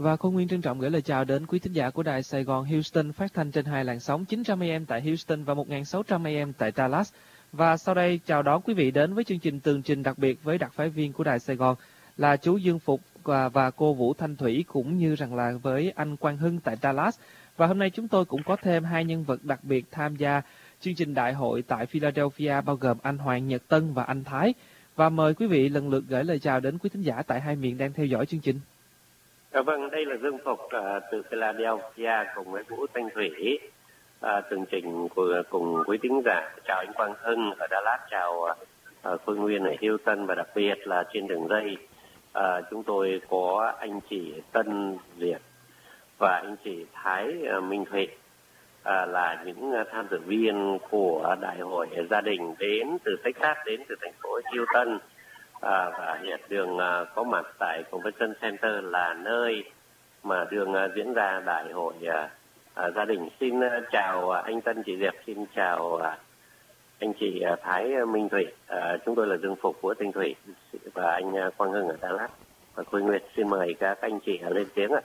Và Khôi Nguyên trân trọng gửi lời chào đến quý thính giả của Đài Sài Gòn Houston phát thanh trên 2 làn sóng 900 AM tại Houston và 1600 AM tại Dallas. Và sau đây chào đón quý vị đến với chương trình tường trình đặc biệt với đặc phái viên của Đài Sài Gòn là chú Dương Phục và cô Vũ Thanh Thủy, cũng như rằng là với anh Quang Hưng tại Dallas. Và hôm nay chúng tôi cũng có thêm hai nhân vật đặc biệt tham gia chương trình đại hội tại Philadelphia, bao gồm anh Hoàng Nhật Tân và anh Thái. Và mời quý vị lần lượt gửi lời chào đến quý thính giả tại hai miền đang theo dõi chương trình. Vâng, đây là Dương Phục từ Philadelphia cùng với Vũ Thanh Thủy tường trình cùng quý thính giả. Chào anh Quang Hưng ở Dallas, chào Khôi Nguyên ở Houston, và đặc biệt là trên đường dây chúng tôi có anh chị Tân Việt và anh chị Thái Minh Thụy là những tham dự viên của đại hội gia đình đến từ Texas, đến từ thành phố Houston. Và hiện đường có mặt tại Convention Center là nơi mà đường diễn ra đại hội gia đình. Xin chào anh Tân, chị Diệp, xin chào anh chị Thái Minh Thụy. Chúng tôi là Dương Phục, Vũ Thanh Thủy và anh Quang Hưng ở Dallas. Và Khôi Nguyệt xin mời các anh chị lên tiếng ạ.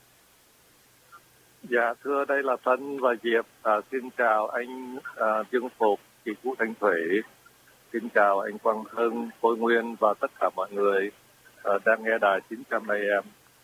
Dạ, thưa, đây là Tân và Diệp. Xin chào anh Dương Phục, chị Vũ Thanh Thủy. Xin chào anh Quang Hưng, Khôi Nguyên và tất cả mọi người đang nghe đài 900 AM.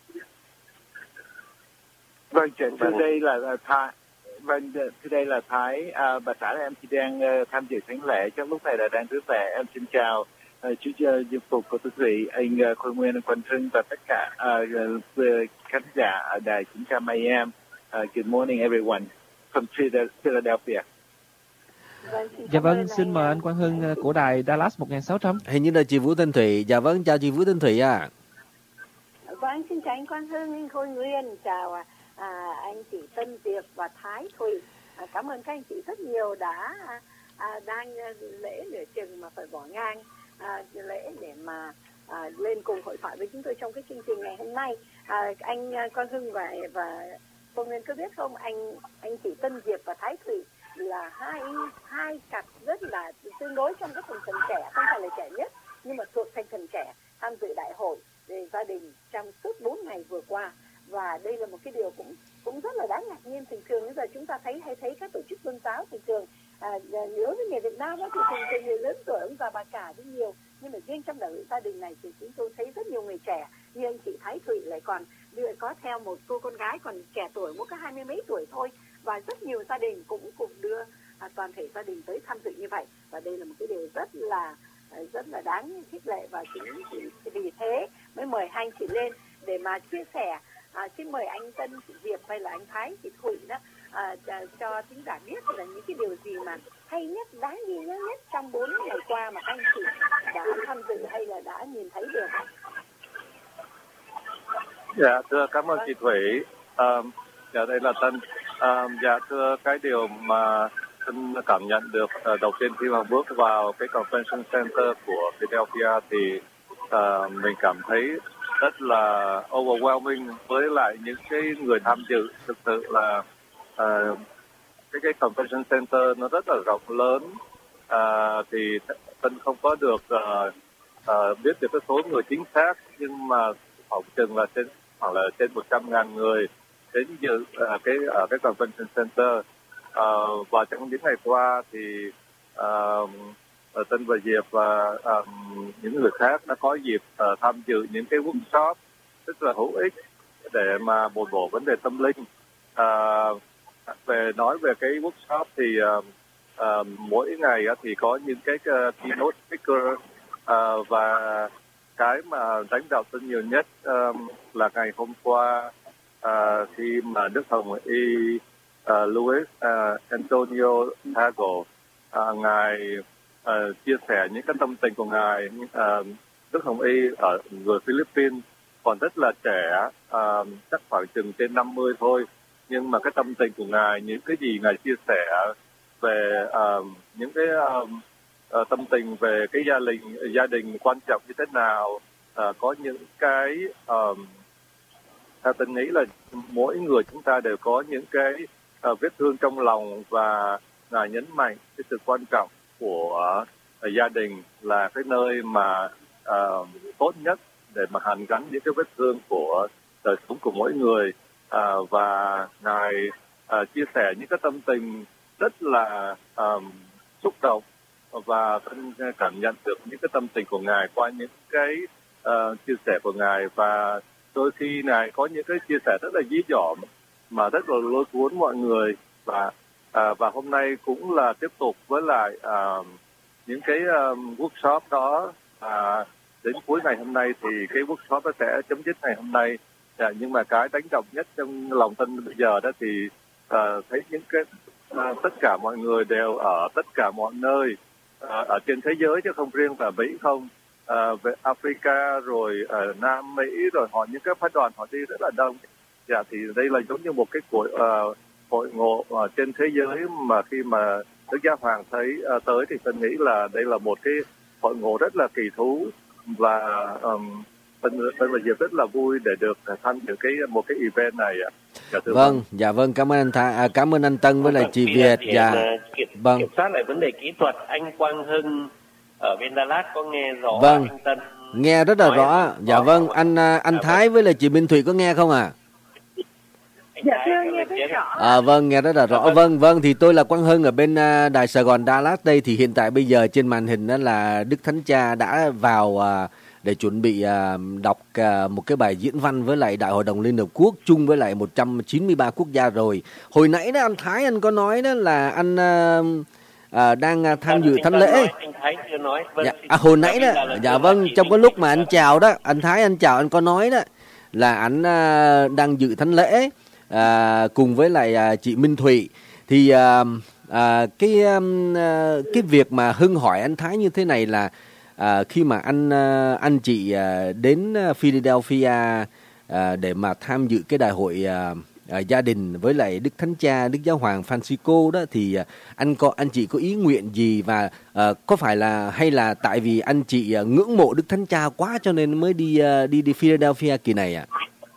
Vâng, thưa đây là Thái. Vâng, thưa đây là Thái. Bà xã em thì đang tham dự thánh lễ, trong lúc này là đang rước về. Em xin chào chú Dương Phục, cô Tư Thủy, anh Khôi Nguyên, anh Quang Hưng và tất cả khán giả ở đài 900 AM. Good morning everyone from Philadelphia. Dạ vâng, xin mời anh Quang Hưng của đài Dallas 1600. Hình như là chị Vũ Thanh Thủy. Dạ vâng, chào chị Vũ Thanh Thủy ạ. Vâng, xin chào anh Quang Hưng, anh Khôi Nguyên, chào anh chị Tân Diệp và Thái Thủy. Cảm ơn các anh chị rất nhiều đã đang lễ nửa chừng mà phải bỏ ngang lễ để mà lên cùng hội thoại với chúng tôi trong cái chương trình ngày hôm nay. Anh Quang Hưng và Khôi Nguyên có biết không, anh chị Tân Diệp và Thái Thủy là hai cặp rất là tương đối trong cái thành phần trẻ, không phải là trẻ nhất nhưng mà thuộc thành phần trẻ tham dự đại hội về gia đình trong suốt 4 ngày vừa qua. Và đây là một cái điều cũng rất là đáng ngạc nhiên. Thường thường bây giờ chúng ta hay thấy các tổ chức tôn giáo thường nhớ với người Việt Nam đó thì thường người lớn tuổi, ông già bà cả rất nhiều, nhưng mà riêng trong đại hội gia đình này thì chúng tôi thấy rất nhiều người trẻ, như anh chị Thái Thủy lại còn có theo một cô con gái còn trẻ tuổi, mỗi có 20 mấy tuổi thôi, và rất nhiều gia đình cũng cùng đưa toàn thể gia đình tới tham dự như vậy. Và đây là một cái điều rất là đáng khích lệ, và chính vì thế mới mời hai anh chị lên để mà chia sẻ. Xin mời anh Tân, chị Diệp hay là anh Thái, chị Thủy đó cho thính giả biết là những cái điều gì mà hay nhất, đáng ghi nhớ nhất trong 4 ngày qua mà anh chị đã tham dự hay là đã nhìn thấy được. Dạ, thưa, cảm ơn chị Thủy. Dạ, đây là Tân. Dạ, thưa, cái điều mà Tân cảm nhận được đầu tiên khi mà bước vào cái Convention Center của Philadelphia thì mình cảm thấy rất là overwhelming với lại những cái người tham dự. Thực sự là cái Convention Center nó rất là rộng lớn, thì Tân không có được biết được cái số người chính xác, nhưng mà khoảng chừng là khoảng là trên 100.000 người đến dự cái Convention Center. Và trong những ngày qua thì Tân và Diệp và những người khác đã có dịp tham dự những cái workshop rất là hữu ích để mà bồi bổ vấn đề tâm linh. Nói về cái workshop thì mỗi ngày thì có những cái keynote speaker, và cái mà đánh đạo Tân nhiều nhất là ngày hôm qua khi mà Đức Hồng Y Luis Antonio Tagle ngài chia sẻ những cái tâm tình của ngài. Đức Hồng Y ở người Philippines, còn rất là trẻ, chắc khoảng chừng trên 50 thôi, nhưng mà cái tâm tình của ngài, những cái gì ngài chia sẻ về những cái tâm tình về cái gia đình quan trọng như thế nào, có những cái theo Tân nghĩ là mỗi người chúng ta đều có những cái vết thương trong lòng, và ngài nhấn mạnh cái sự quan trọng của gia đình là cái nơi mà tốt nhất để mà hàn gắn những cái vết thương của đời sống của mỗi người, và Ngài chia sẻ những cái tâm tình rất là xúc động, và Tân cảm nhận được những cái tâm tình của Ngài qua những cái chia sẻ của Ngài. Và đôi khi Ngài có những cái chia sẻ rất là dí dỏm mà rất là lôi cuốn mọi người. Và hôm nay cũng là tiếp tục với lại những cái workshop đó. Đến cuối ngày hôm nay thì cái workshop nó sẽ chấm dứt ngày hôm nay. Nhưng mà cái đánh động nhất trong lòng Tân bây giờ đó thì thấy những cái tất cả mọi người đều ở tất cả mọi nơi ở trên thế giới, chứ không riêng là Mỹ không. Về Africa rồi Nam Mỹ, rồi những cái phái đoàn họ đi rất là đông. Thì đây là giống như một cái hội ngộ trên thế giới mà khi mà Đức Giáo Hoàng thấy tới thì Tân nghĩ là đây là một cái hội ngộ rất là kỳ thú. Và Tân và Diệp rất là vui để được tham dự một cái event này. Vâng, cảm ơn anh Tân với lại chị Việt. Kiểm soát lại vấn đề kỹ thuật, anh Quang Hưng ở bên Dallas có nghe rõ anh Tân? Nghe rất là rõ. Vâng, anh Thái với lại chị Minh Thủy có nghe không ạ? Dạ thưa, nghe rất rõ. Vâng, nghe rất là rõ. Vâng, thì tôi là Quang Hưng ở bên Đài Sài Gòn Dallas đây. Thì hiện tại bây giờ trên màn hình đó là Đức Thánh Cha đã vào để chuẩn bị đọc một cái bài diễn văn với lại Đại hội đồng Liên Hợp Quốc chung với lại 193 quốc gia rồi. Hồi nãy đó anh Thái anh có nói đó là anh đang tham dự thánh lễ. Anh Thái chưa nói. Hồi nãy đó, vâng, trong cái lúc mà anh chào đó, anh Thái anh chào anh có nói đó là anh đang dự thánh lễ cùng với lại chị Minh Thủy. Thì cái việc mà Hưng hỏi anh Thái như thế này là khi mà anh chị đến Philadelphia để mà tham dự cái đại hội gia đình với lại Đức Thánh Cha, Đức Giáo Hoàng Francisco đó, thì anh chị có ý nguyện gì, và có phải là hay là tại vì anh chị ngưỡng mộ Đức Thánh Cha quá cho nên mới đi Philadelphia kỳ này ạ?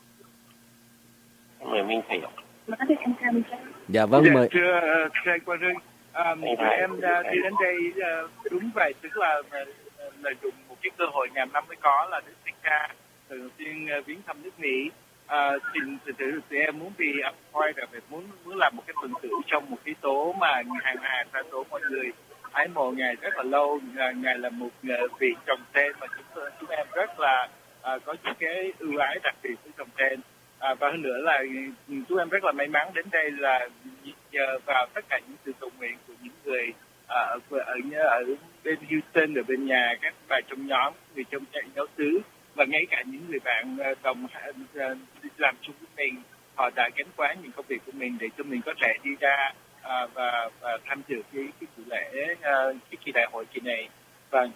Mời Minh Thủy. Dạ vâng, mời. Thưa anh Quang Hưng, em đi đến đây đúng vậy, tức là lợi dụng một cái cơ hội ngàn năm mới có là Đức Thánh Cha thường xuyên viếng thăm nước Mỹ. Thì em muốn bị appoint là muốn làm một cái phần tử trong một cái tố mà hàng sa tố mọi người ái mộ Ngài rất là lâu. Ngài là một vị trồng sen mà chúng em rất là có những cái ưu ái đặc biệt với trồng sen. Và hơn nữa là chúng em rất là may mắn đến đây là nhờ vào tất cả những sự cầu nguyện của những người ở bên Houston, ở bên nhà, các bà trong nhóm, người trong giáo xứ, và ngay cả những người bạn đồng làm chung với mình, họ đã gánh quá những công việc của mình để cho mình có thể đi ra và tham dự cái buổi lễ, cái kỳ đại hội kỳ này. Và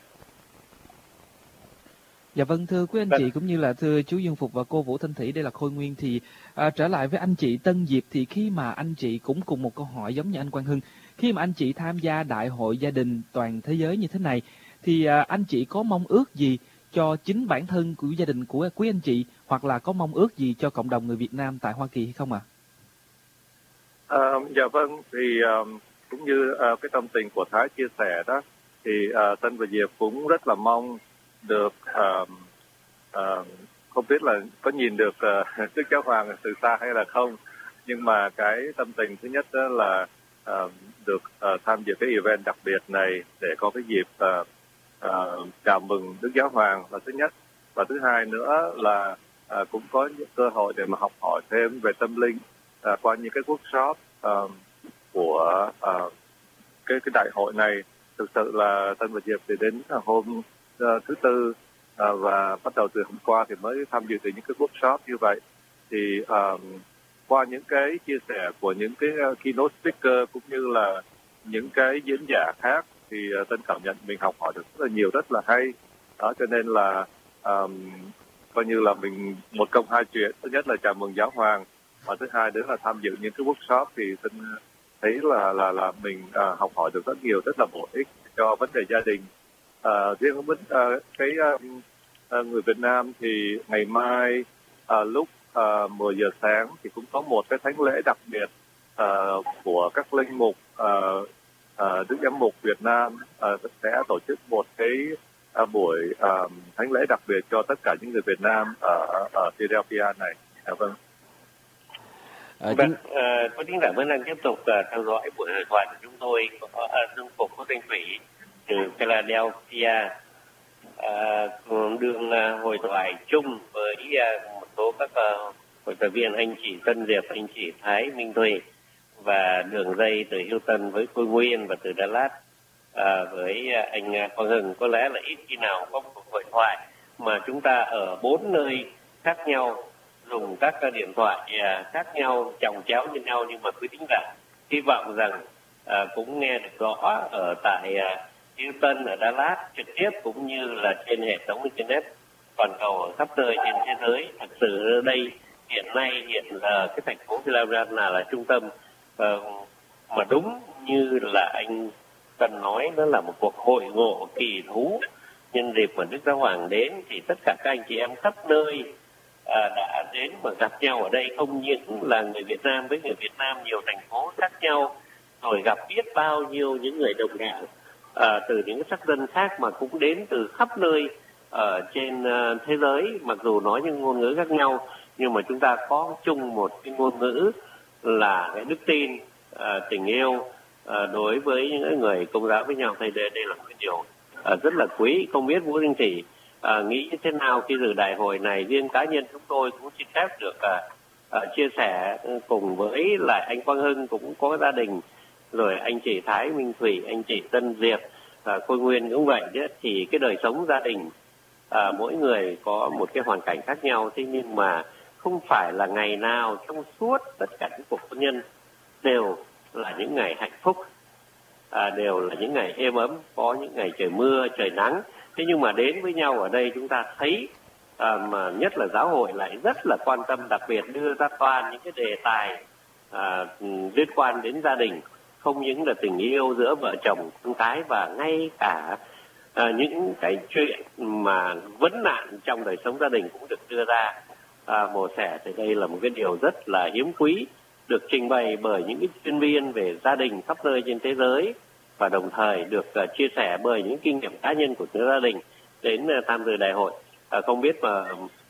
Dạ vâng, thưa quý anh chị cũng như là thưa chú Dương Phục và cô Vũ Thanh Thủy, đây là Khôi Nguyên. Thì trở lại với anh chị Tân Diệp, thì khi mà anh chị cũng cùng một câu hỏi giống như anh Quang Hưng, khi mà anh chị tham gia đại hội gia đình toàn thế giới như thế này, thì anh chị có mong ước gì cho chính bản thân của gia đình của quý anh chị, hoặc là có mong ước gì cho cộng đồng người Việt Nam tại Hoa Kỳ hay không ạ? Dạ vâng, thì cũng như cái tâm tình của Thái chia sẻ đó, thì Tân và Diệp cũng rất là mong được không biết là có nhìn được Đức Giáo Hoàng từ xa hay là không, nhưng mà cái tâm tình thứ nhất đó là được tham dự cái event đặc biệt này để có cái dịp chào mừng Đức Giáo Hoàng là thứ nhất, và thứ hai nữa là cũng có những cơ hội để mà học hỏi thêm về tâm linh qua những cái workshop của cái đại hội này. Thực sự là Tân và Diệp thì đến hôm thứ Tư và bắt đầu từ hôm qua thì mới tham dự từ những cái workshop như vậy. Thì qua những cái chia sẻ của những cái keynote speaker cũng như là những cái diễn giả khác thì Tân cảm nhận mình học hỏi được rất là nhiều, rất là hay. Đó, cho nên là coi như là mình một công hai chuyện. Thứ nhất là chào mừng Giáo Hoàng, và thứ hai nữa là tham dự những cái workshop thì Tân thấy là mình học hỏi được rất nhiều, rất là bổ ích cho vấn đề gia đình. Riêng với người Việt Nam thì ngày mai lúc 10 giờ sáng thì cũng có một cái thánh lễ đặc biệt của các linh mục Đức Giám mục Việt Nam sẽ tổ chức một cái buổi thánh lễ đặc biệt cho tất cả những người Việt Nam ở Philadelphia này. Dạ vâng. Quý thính giả vẫn đang tiếp tục theo dõi buổi hội thoại của chúng tôi có Dương Phục Quốc Thanh Thủy từ Philadelphia, đường hội thoại chung với một số các hội thoại viên, anh chị Tân Diệp, anh chị Thái Minh Thùy, và đường dây từ Houston với Khôi Nguyên, và từ Dallas với anh Quang Hưng. Có lẽ là ít khi nào có một cuộc hội thoại mà chúng ta ở 4 nơi khác nhau, dùng các điện thoại khác nhau, chồng chéo như nhau, nhưng mà quý thính giả hy vọng rằng cũng nghe được rõ ở tại Houston, ở Dallas trực tiếp, cũng như là trên hệ thống internet toàn cầu ở khắp nơi trên thế giới. Thật sự đây hiện giờ cái thành phố Philadelphia là trung tâm, mà đúng như là anh Tân nói, đó là một cuộc hội ngộ kỳ thú. Nhân dịp mà Đức Giáo Hoàng đến thì tất cả các anh chị em khắp nơi đã đến và gặp nhau ở đây, không những là người Việt Nam với người Việt Nam, nhiều thành phố khác nhau, rồi gặp biết bao nhiêu những người đồng đạo từ những sắc dân khác mà cũng đến từ khắp nơi ở trên thế giới. Mặc dù nói những ngôn ngữ khác nhau, nhưng mà chúng ta có chung một cái ngôn ngữ là cái đức tin, tình yêu đối với những người Công giáo với nhau. Thì đây là một cái điều rất là quý. Không biết Vũ Thanh Thủy nghĩ như thế nào khi dự đại hội này? Riêng cá nhân chúng tôi cũng xin phép được chia sẻ cùng với lại anh Quang Hưng cũng có gia đình, rồi anh chị Thái Minh Thủy, anh chị Tân Diệp, Khôi Nguyên cũng vậy đấy. Thì cái đời sống gia đình mỗi người có một cái hoàn cảnh khác nhau, thế nhưng mà không phải là ngày nào trong suốt tất cả những cuộc hôn nhân đều là những ngày hạnh phúc, đều là những ngày êm ấm, có những ngày trời mưa, trời nắng. Thế nhưng mà đến với nhau ở đây chúng ta thấy mà nhất là giáo hội lại rất là quan tâm, đặc biệt đưa ra toàn những cái đề tài liên quan đến gia đình, không những là tình yêu giữa vợ chồng con cái, và ngay cả những cái chuyện mà vấn nạn trong đời sống gia đình cũng được đưa ra mổ xẻ. Thì đây là một cái điều rất là hiếm quý, được trình bày bởi những cái chuyên viên về gia đình khắp nơi trên thế giới, và đồng thời được chia sẻ bởi những kinh nghiệm cá nhân của những gia đình đến tham dự đại hội. Không biết mà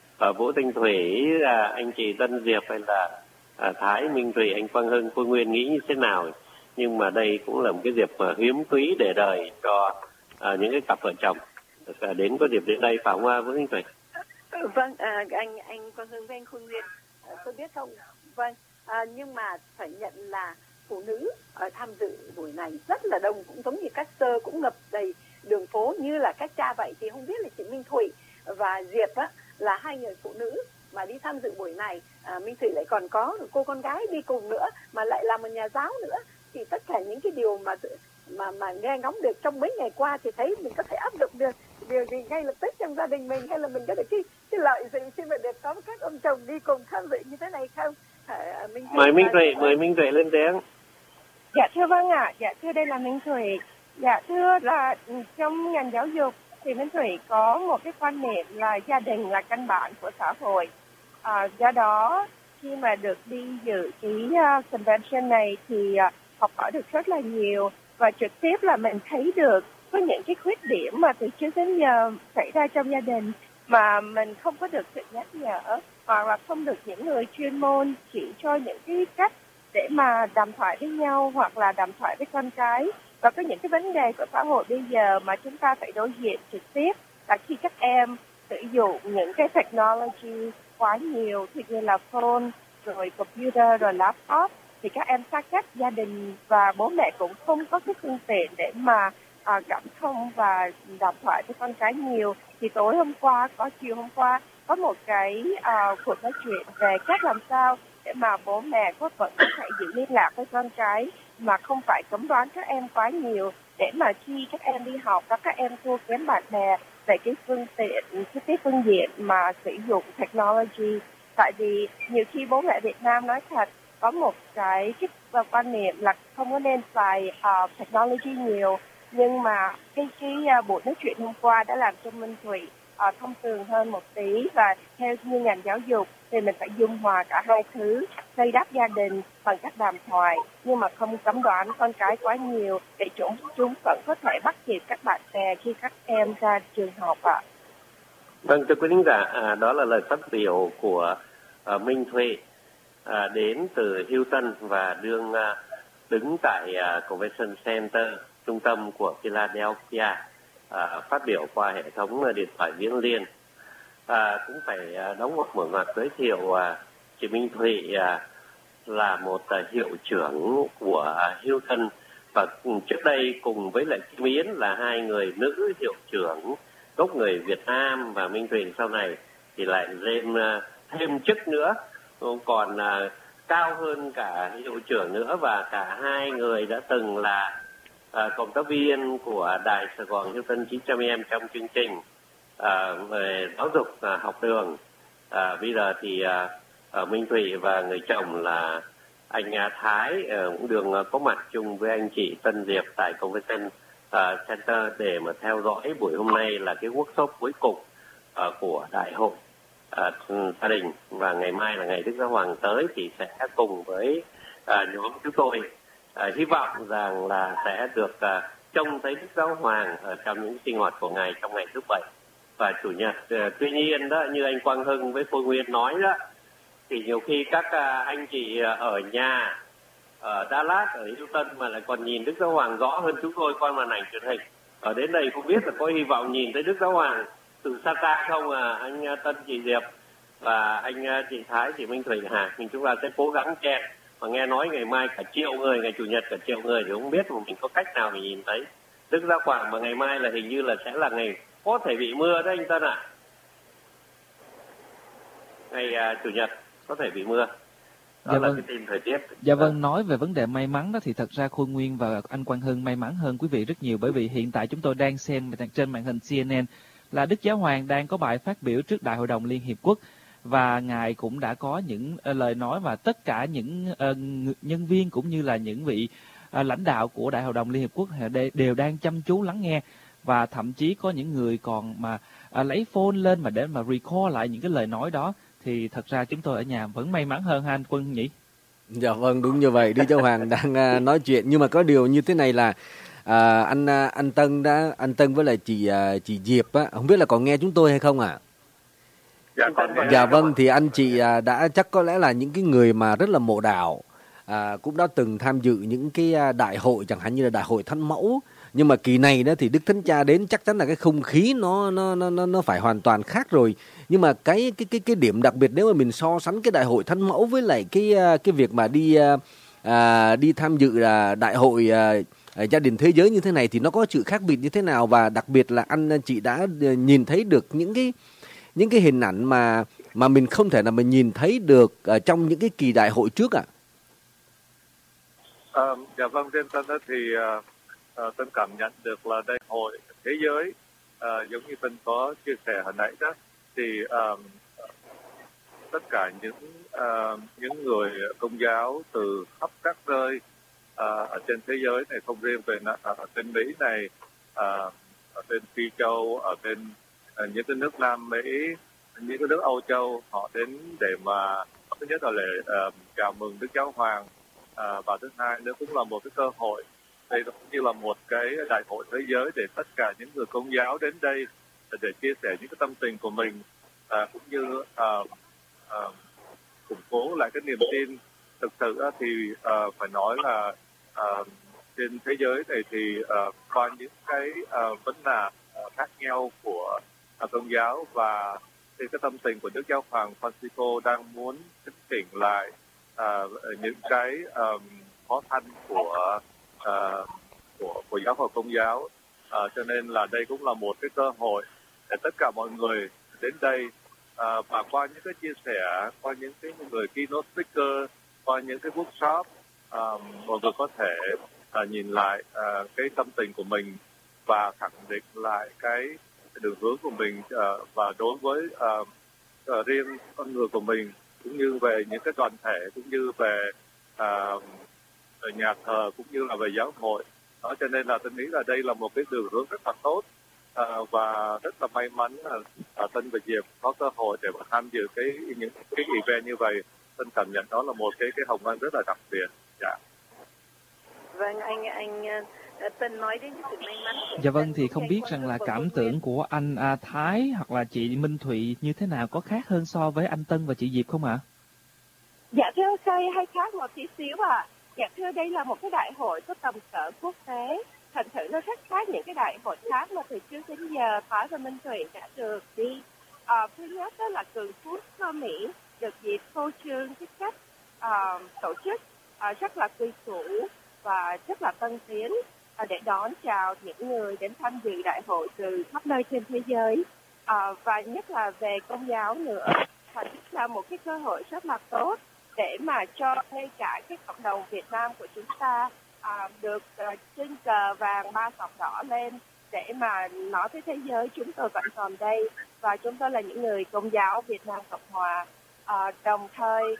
Vũ Thanh Thủy, anh chị Tân Diệp hay là Thái Minh Thủy, anh Quang Hưng, Khôi Nguyên nghĩ như thế nào? Nhưng mà đây cũng là một cái dịp hiếm quý để đời cho những cái cặp vợ chồng đến có dịp đến đây, phải không Vũ Thanh Thủy? Vâng, anh Quang Hưng với anh Khôi Nguyên, tôi biết không? Vâng, nhưng mà phải nhận là phụ nữ tham dự buổi này rất là đông, cũng giống như các sơ cũng ngập đầy đường phố như là các cha vậy. Thì không biết là chị Minh Thủy và Diệp là hai người phụ nữ mà đi tham dự buổi này, Minh Thủy lại còn có cô con gái đi cùng nữa, mà lại là một nhà giáo nữa, thì tất cả những cái điều mà nghe ngóng được trong mấy ngày qua thì thấy mình có thể áp dụng được điều gì ngay lập tức trong gia đình mình, hay là mình có được cái lợi gì khi mà được có các ông chồng đi cùng tham dự như thế này không? Mời Minh Thủy lên tiếng. Dạ thưa vâng ạ. Dạ thưa, đây là Minh Thủy. Dạ thưa, là trong ngành giáo dục thì Minh Thủy có một cái quan niệm là gia đình là căn bản của xã hội. Do đó khi mà được đi dự cái convention này thì học hỏi được rất là nhiều, và trực tiếp là mình thấy được có những cái khuyết điểm mà từ trước đến giờ xảy ra trong gia đình mà mình không có được sự nhắc nhở, hoặc là không được những người chuyên môn chỉ cho những cái cách để mà đàm thoại với nhau, hoặc là đàm thoại với con cái. Và có những cái vấn đề của xã hội bây giờ mà chúng ta phải đối diện trực tiếp là khi các em sử dụng những cái technology quá nhiều, thì như là phone, rồi computer, rồi laptop, thì các em xa cách gia đình và bố mẹ cũng không có cái phương tiện để mà cảm thông và đàm thoại với con cái nhiều. Thì chiều hôm qua có một cái cuộc nói chuyện về cách làm sao để mà bố mẹ vẫn có thể giữ liên lạc với con cái mà không phải cấm đoán các em quá nhiều, để mà khi các em đi học các em thua kém bạn bè về cái phương diện mà sử dụng technology. Tại vì nhiều khi bố mẹ Việt Nam nói thật có một cái quan niệm là không có nên xài technology nhiều, nhưng mà cái buổi nói chuyện hôm qua đã làm cho Minh Thủy thông thường hơn một tí. Và theo như ngành giáo dục thì mình phải dung hòa cả hai thứ, xây đắp gia đình bằng cách đàm thoại, nhưng mà không cấm đoán con cái quá nhiều, để chúng vẫn có thể bắt kịp các bạn bè khi các em ra trường học ạ. Vâng, thưa quý khán giả, đó là lời phát biểu của Minh Thụy đến từ Houston và đứng tại Convention Center, trung tâm của Philadelphia, phát biểu qua hệ thống điện thoại viễn liên. Cũng phải đóng một ngoặc giới thiệu chị Minh Thụy là một hiệu trưởng của Houston, và trước đây cùng với lại Kim Yến là hai người nữ hiệu trưởng gốc người Việt Nam, và Minh Thụy sau này thì lại lên thêm chức nữa, còn cao hơn cả hiệu trưởng nữa, và cả hai người đã từng là cộng tác viên của Đài Sài Gòn Houston 900 AM trong chương trình về giáo dục học đường. Bây giờ thì Minh Thụy và người chồng là anh Thái cũng đường có mặt chung với anh chị Tân Diệp tại Convention Center để mà theo dõi buổi hôm nay là cái workshop cuối cùng của đại hội gia đình, và ngày mai là ngày Đức Giáo Hoàng tới thì sẽ cùng với nhóm chúng tôi hy vọng rằng là sẽ được trông thấy Đức Giáo Hoàng ở trong những sinh hoạt của ngài trong ngày thứ Bảy và Chủ nhật. Tuy nhiên đó, như anh Quang Hưng với Phương Nguyên nói đó, thì nhiều khi các anh chị ở nhà ở Dallas, ở Houston mà lại còn nhìn Đức Giáo Hoàng rõ hơn chúng tôi qua màn ảnh truyền hình. Ở đến đây không biết là có hy vọng nhìn thấy Đức Giáo Hoàng từ xa xa không anh Tân, chị Diệp và anh chị Thái, chị Minh Thủy mình chúng ta sẽ cố gắng chen. Mà nghe nói ngày mai cả triệu người, ngày Chủ nhật cả triệu người thì không biết mà mình có cách nào mình nhìn thấy Đức Giáo Hoàng, mà ngày mai là hình như là sẽ là ngày có thể bị mưa đấy anh Tân ạ. Ngày Chủ nhật có thể bị mưa. Đó là cái tin thời tiết. Dạ vâng, nói về vấn đề may mắn đó thì thật ra Khôi Nguyên và anh Quang Hưng may mắn hơn quý vị rất nhiều, bởi vì hiện tại chúng tôi đang xem trên màn hình CNN là Đức Giáo Hoàng đang có bài phát biểu trước Đại hội đồng Liên Hiệp Quốc, và ngài cũng đã có những lời nói, và tất cả những nhân viên cũng như là những vị lãnh đạo của Đại hội đồng Liên Hiệp Quốc đều đang chăm chú lắng nghe, và thậm chí có những người còn mà lấy phone lên mà để mà record lại những cái lời nói đó. Thì thật ra chúng tôi ở nhà vẫn may mắn hơn anh Quân nhỉ? Dạ vâng, đúng như vậy. Đức Giáo Hoàng đang nói chuyện, nhưng mà có điều như thế này là anh Tân với lại chị Diệp á, không biết là còn nghe chúng tôi hay không ạ? Dạ vâng, thì anh chị đã chắc có lẽ là những cái người mà rất là mộ đạo, cũng đã từng tham dự những cái đại hội, chẳng hạn như là đại hội Thánh Mẫu. Nhưng mà kỳ này đó thì Đức Thánh Cha đến chắc chắn là cái không khí nó phải hoàn toàn khác rồi. Nhưng mà cái điểm đặc biệt nếu mà mình so sánh cái đại hội Thánh Mẫu với lại cái việc mà đi tham dự đại hội gia đình thế giới như thế này thì nó có sự khác biệt như thế nào, và đặc biệt là anh chị đã nhìn thấy được những cái hình ảnh mà mình không thể nào mình nhìn thấy được trong những cái kỳ đại hội trước ạ? Dạ vâng, trên Tân thì Tân cảm nhận được là đại hội thế giới giống như Tân có chia sẻ hồi nãy đó, thì tất cả những người Công giáo từ khắp các nơi ở trên thế giới này, không riêng về ở trên Mỹ này, ở trên Phi Châu, ở trên những cái nước Nam Mỹ, những cái nước Âu Châu, họ đến để mà thứ nhất là chào mừng Đức Giáo Hoàng, và thứ hai nữa cũng là một cái cơ hội, đây cũng như là một cái đại hội thế giới để tất cả những người Công giáo đến đây để chia sẻ những cái tâm tình của mình, cũng như củng cố lại cái niềm tin. Thực sự thì phải nói là trên thế giới này thì qua những cái vấn nạn khác nhau của Công giáo, và thì cái tâm tình của Đức Giáo Hoàng Francisco đang muốn chấn chỉnh lại những cái khó khăn của giáo hội Công giáo, cho nên là đây cũng là một cái cơ hội để tất cả mọi người đến đây, và qua những cái chia sẻ, qua những cái người keynote speaker, qua những cái workshop, mọi người có thể nhìn lại cái tâm tình của mình và khẳng định lại cái đường hướng của mình, và đối với riêng con người của mình, cũng như về những cái đoàn thể, cũng như về nhà thờ, cũng như là về giáo hội. Đó, cho nên là tôi nghĩ là đây là một cái đường hướng rất là tốt, và rất là may mắn là Tân và Diệp có cơ hội để mà tham dự những cái event như vậy. Tân cảm nhận đó là một cái hồng ân rất là đặc biệt. Dạ. Vâng, anh Tân nói đến cái sự may mắn. Dạ vâng, thì không biết rằng là cảm tưởng của anh Thái hoặc là chị Minh Thụy như thế nào, có khác hơn so với anh Tân và chị Diệp không ạ? Dạ thưa Kay, hay khác một tí xíu ạ. Dạ thưa, đây là một cái đại hội có tầm cỡ quốc tế. Thật sự nó rất khác những cái đại hội khác mà từ trước đến giờ Thái và Minh Thủy đã được đi. Thứ nhất đó là Cường Phúc Hoa Mỹ được dịp phô trương cái cách tổ chức rất là quy củ và rất là tân tiến để đón chào những người đến tham dự đại hội từ khắp nơi trên thế giới. Và nhất là về Công giáo nữa, và chính là một cái cơ hội rất là tốt để mà cho ngay cả cái cộng đồng Việt Nam của chúng ta được trưng cờ vàng ba sọc đỏ lên để mà nói với thế giới chúng tôi vẫn còn đây và chúng tôi là những người Công giáo Việt Nam Cộng Hòa. Đồng thời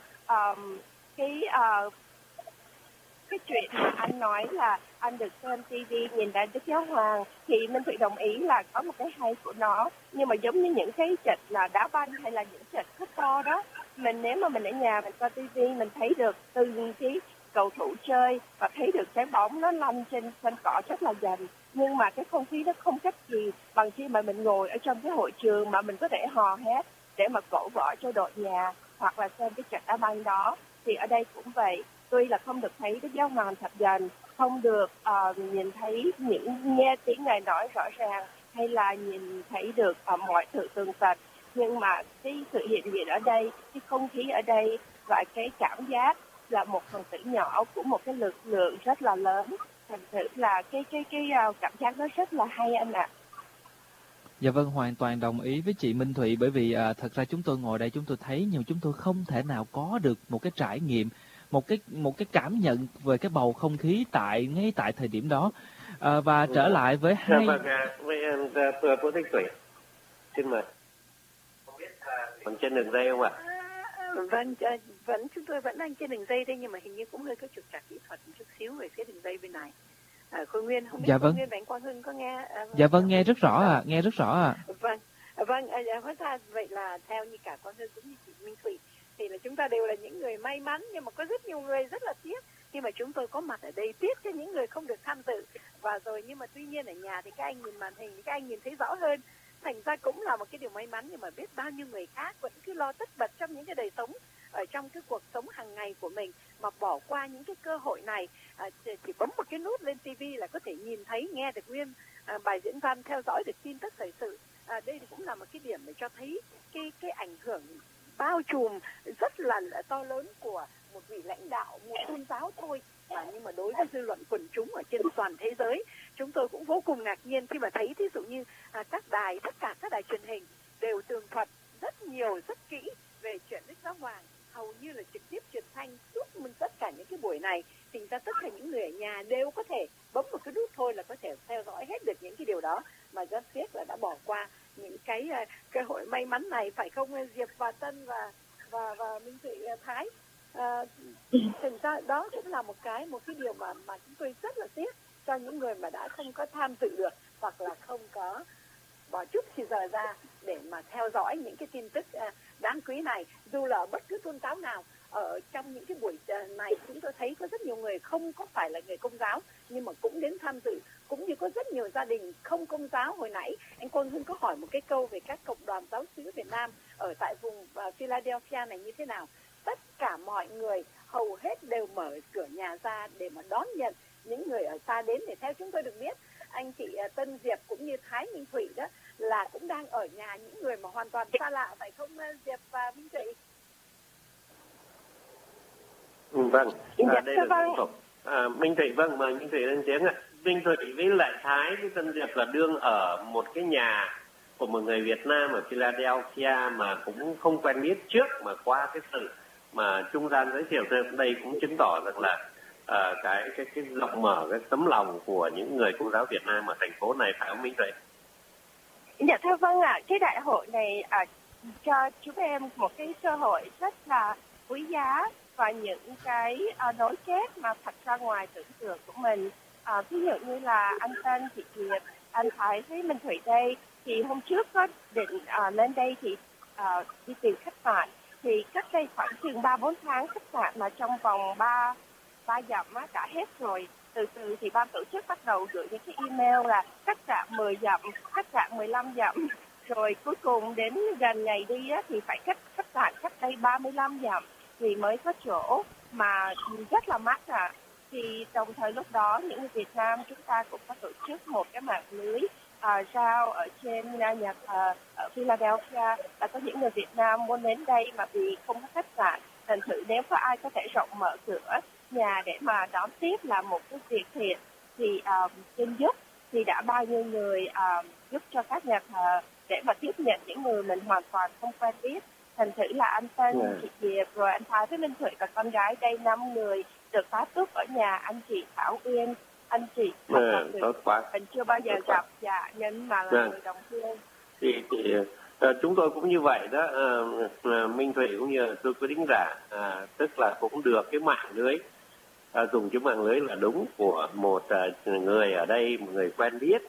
cái chuyện mà anh nói là anh được xem TV nhìn đến Đức Giáo Hoàng thì Minh Thủy đồng ý là có một cái hay của nó, nhưng mà giống như những cái trận là đá banh hay là những trận football đó, nếu mà mình ở nhà mình coi TV mình thấy được từng cái cầu thủ chơi và thấy được trái bóng nó lăn trên sân cỏ rất là dần, nhưng mà cái không khí nó không cách gì bằng khi mà mình ngồi ở trong cái hội trường mà mình có thể hò hét để mà cổ vũ cho đội nhà hoặc là xem cái trận đá banh đó. Thì ở đây cũng vậy, tuy là không được thấy Đức Giáo Hoàng thật gần, không được nhìn thấy nghe tiếng Ngài nói rõ ràng hay là nhìn thấy được mọi sự tường tận, nhưng mà cái sự hiện diện ở đây, cái không khí ở đây và cái cảm giác là một phần tử nhỏ của một cái lực lượng rất là lớn, thành thử là cái cảm giác đó rất là hay anh ạ. Dạ vâng, hoàn toàn đồng ý với chị Minh Thụy, bởi vì thật ra chúng tôi ngồi đây chúng tôi thấy nhưng chúng tôi không thể nào có được một cái trải nghiệm, một cái cảm nhận về cái bầu không khí ngay tại thời điểm đó. Và trở lại với hai. Vâng, với cô Thanh Thủy, xin mời. Không biết còn trên đường dây không ạ? Vâng, chúng tôi vẫn đang trên đường dây đây, nhưng mà hình như cũng hơi có trục trặc kỹ thuật một chút xíu về phía đường dây bên này. Khôi Nguyên, không biết dạ Khôi Nguyên và anh Quang Hưng có nghe? Dạ vâng, nghe rất rõ ạ, nghe rất rõ ạ. Vâng, hóa ra vậy là theo như cả Quang Hưng cũng như chị Minh Thủy thì là chúng ta đều là những người may mắn, nhưng mà có rất nhiều người rất là tiếc khi mà chúng tôi có mặt ở đây, tiếc cho những người không được tham dự. Và rồi nhưng mà tuy nhiên ở nhà thì các anh nhìn màn hình, các anh nhìn thấy rõ hơn, thành ra cũng là một cái điều may mắn. Nhưng mà biết bao nhiêu người khác vẫn cứ lo tất bật trong những cái đời sống, ở trong cái cuộc sống hàng ngày của mình mà bỏ qua những cái cơ hội này. Chỉ bấm một cái nút lên TV là có thể nhìn thấy, nghe được nguyên bài diễn văn, theo dõi được tin tức thời sự. Đây cũng là một cái điểm để cho thấy cái ảnh hưởng bao trùm rất là to lớn của một vị lãnh đạo, một tôn giáo thôi, nhưng mà đối với dư luận quần chúng ở trên toàn thế giới, chúng tôi cũng vô cùng ngạc nhiên khi mà thấy thí dụ như tất cả các đài truyền hình đều tường thuật rất nhiều, rất kỹ về chuyện Đức Giáo Hoàng, hầu như là trực tiếp truyền thanh suốt tất cả những cái buổi này. Thành ra tất cả những người ở nhà đều có thể bấm một cái nút thôi là có thể theo dõi hết được những cái điều đó, mà rất tiếc là đã bỏ qua những cái cơ hội may mắn này, phải không Diệp và Tân và Minh Thụy, Thái? Thực ra đó cũng là một cái điều mà chúng tôi rất là tiếc cho những người mà đã không có tham dự được, hoặc là không có bỏ chút thì giờ ra để mà theo dõi những cái tin tức đáng quý này. Dù là ở bất cứ tôn giáo nào, ở trong những cái buổi này chúng tôi thấy có rất nhiều người không có phải là người Công giáo nhưng mà cũng đến tham dự, cũng như có rất nhiều gia đình không Công giáo. Hồi nãy anh Quang Hưng có hỏi một cái câu về các cộng đoàn giáo xứ Việt Nam ở tại vùng Philadelphia này như thế nào. Tất cả mọi người hầu hết đều mở cửa nhà ra để mà đón nhận những người ở xa đến. Để theo chúng tôi được biết, anh chị Tân Diệp cũng như Thái, Minh Thủy đó là cũng đang ở nhà những người mà hoàn toàn xa lạ, phải không Diệp và Minh Thủy? Vâng, đây là dân tộc Minh Thủy. Vâng, mời Minh Thủy lên tiếng ạ. Minh Thủy với lại Thái với Tân Diệp là đương ở một cái nhà của một người Việt Nam ở Philadelphia mà cũng không quen biết trước, mà qua cái sự mà trung gian giới thiệu thêm đây cũng chứng tỏ rằng là cái rộng mở, cái tấm lòng của những người Công giáo Việt Nam ở thành phố này, phải không Minh Thủy? Dạ thưa vâng ạ, cái đại hội này cho chúng em một cái cơ hội rất là quý giá và những cái nối kết mà thật ra ngoài tưởng tượng của mình. Ví dụ như là anh Tân, chị Diệp, anh Thái với Minh Thủy đây, thì hôm trước có định lên đây thì đi tìm khách sạn, thì cách đây khoảng chừng 3-4 tháng khách sạn mà trong vòng 3 dặm đã hết rồi. Từ từ thì ban tổ chức bắt đầu gửi những cái email là khách sạn 10 dặm, khách sạn 15 dặm, rồi cuối cùng đến gần ngày đi thì phải khách sạn cách đây 35 dặm. thì mới có chỗ mà rất là mắc Thì đồng thời lúc đó những người Việt Nam chúng ta cũng có tổ chức một cái mạng lưới rao ở trên nhà thờ ở Philadelphia, là có những người Việt Nam muốn đến đây mà vì không có khách sạn, thành thử nếu có ai có thể rộng mở cửa nhà để mà đón tiếp là một cái việc thiện thì xin giúp, thì đã bao nhiêu người giúp cho các nhà thờ để mà tiếp nhận những người mình hoàn toàn không quen biết. Thành thử là anh Tân, chị Diệp, rồi anh Thái với Minh Thủy và con gái đây 5 người được tá túc ở nhà anh chị Thảo Uyên. Anh chị mình chưa bao giờ gặp, nhưng mà là người đồng hương. Thì chúng tôi cũng như vậy đó, Minh Thủy cũng như tôi có thính giả, tức là cũng được cái mạng lưới, dùng cái mạng lưới là đúng của một người ở đây, một người quen biết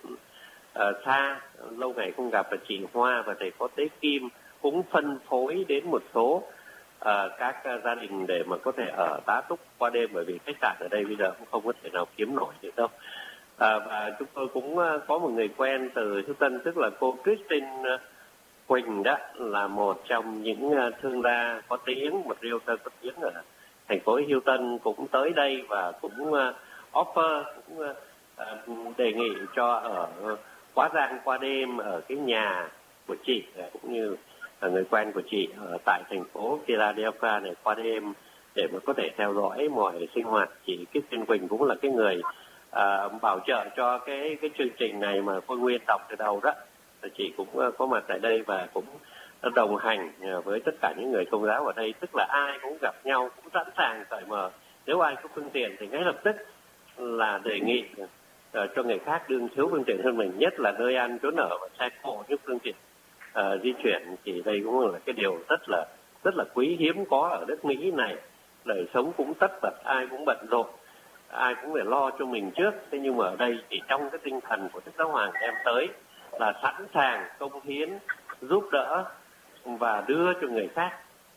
xa lâu ngày không gặp, là chị Hoa và thầy Phó Tế Kim cũng phân phối đến một số các gia đình để mà có thể ở tá túc qua đêm, bởi vì khách sạn ở đây bây giờ cũng không có thể nào kiếm nổi được đâu. Và chúng tôi cũng có một người quen từ Houston, tức là cô Christine Quỳnh, đó là một trong những thương gia có tiếng, một realtor có tiếng ở thành phố Houston, cũng tới đây và cũng offer, cũng đề nghị cho ở quá gian qua đêm ở cái nhà của chị, cũng như người quen của chị ở tại thành phố Philadelphia này qua đêm để mà có thể theo dõi mọi sinh hoạt. Chị Christine Quỳnh cũng là cái người bảo trợ cho cái chương trình này mà Khôi Nguyên đọc từ đầu đó. Chị cũng có mặt tại đây và cũng đồng hành với tất cả những người Công giáo ở đây, tức là ai cũng gặp nhau, cũng sẵn sàng cởi mở. Nếu ai có phương tiện thì ngay lập tức là đề nghị cho người khác đương thiếu phương tiện hơn mình, nhất là nơi ăn chỗ ở và xe cộ, những phương tiện di chuyển, thì đây cũng là cái điều rất là quý hiếm có ở đất Mỹ này. Đời sống cũng tất bật, ai cũng bận rộn, ai cũng phải lo cho mình trước. Thế nhưng mà ở đây thì trong cái tinh thần của Đức Giáo Hoàng đem tới là sẵn sàng công hiến, giúp đỡ và đưa cho người khác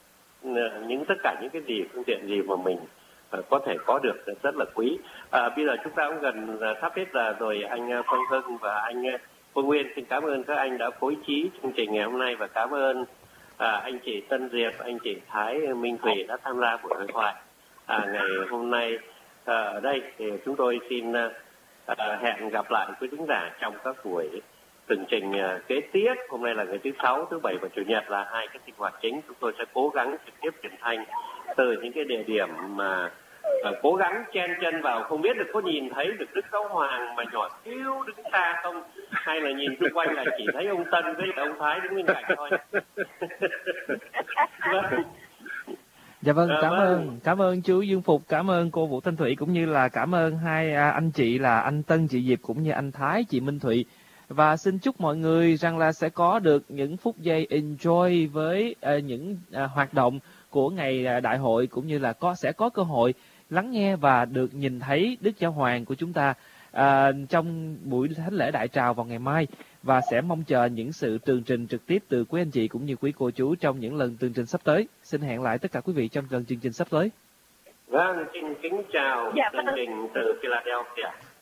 tất cả những cái gì, phương tiện gì mà mình có thể có được, rất là quý. Bây giờ chúng ta cũng gần sắp hết là rồi. Anh Quang Hưng và anh Khôi Nguyên xin cảm ơn các anh đã phối trí chương trình ngày hôm nay, và cảm ơn anh chị Tân Diệp, anh chị Thái, Minh Thủy đã tham gia buổi hội thoại ngày hôm nay ở đây. Thì chúng tôi xin hẹn gặp lại quý khán giả trong các buổi chương trình kế tiếp. Hôm nay là ngày thứ Sáu, thứ Bảy và Chủ nhật là hai cái sinh hoạt chính. Chúng tôi sẽ cố gắng trực tiếp truyền thanh từ những cái địa điểm mà cố gắng chen chân vào. Không biết được có nhìn thấy được Đức Giáo Hoàng mà nhỏ xíu đứng xa không, hay là nhìn xung quanh là chỉ thấy ông Tân với ông Thái đứng bên cạnh thôi. Dạ vâng, cảm ơn chú Dương Phục, cảm ơn cô Vũ Thanh Thủy, cũng như là cảm ơn hai anh chị là anh Tân, chị Diệp, cũng như anh Thái, chị Minh Thủy. Và xin chúc mọi người rằng là sẽ có được những phút giây enjoy với những hoạt động của ngày đại hội, cũng như là sẽ có cơ hội lắng nghe và được nhìn thấy Đức Giáo Hoàng của chúng ta trong buổi thánh lễ đại trào vào ngày mai, và sẽ mong chờ những sự tường trình trực tiếp từ quý anh chị cũng như quý cô chú trong những lần tường trình sắp tới. Xin hẹn lại tất cả quý vị trong lần chương trình sắp tới. Vâng, xin kính chào chương trình từ Philadelphia.